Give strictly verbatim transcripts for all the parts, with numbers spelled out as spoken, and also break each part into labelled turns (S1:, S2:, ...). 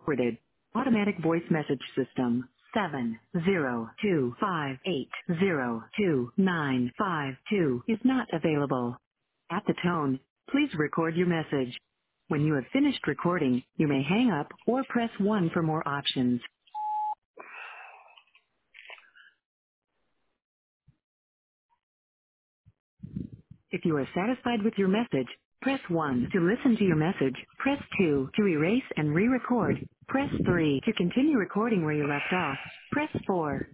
S1: Recorded. Automatic voice message system. Seven zero two five eight zero two nine five two is not available. At the tone, please record your message. When you have finished recording, you may hang up or press one for more options. If you are satisfied with your message, press one to listen to your message. Press two to erase and re-record. Press three to continue recording where you left off. Press four.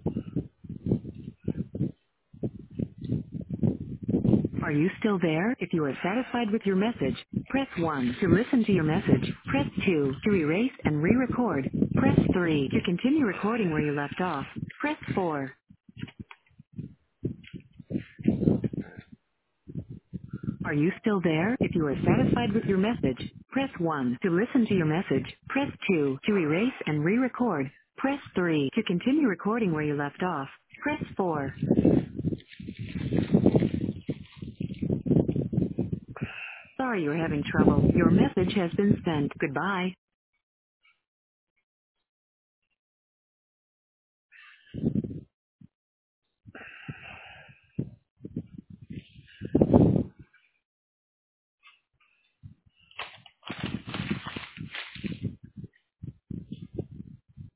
S1: Are you still there? If you are satisfied with your message, press one to listen to your message. Press two to erase and re-record. Press three to continue recording where you left off. Press four. Are you still there? If you are satisfied with your message, press one to listen to your message. Press two to erase and re-record. Press three to continue recording where you left off. Press four. Sorry you're having trouble. Your message has been sent. Goodbye.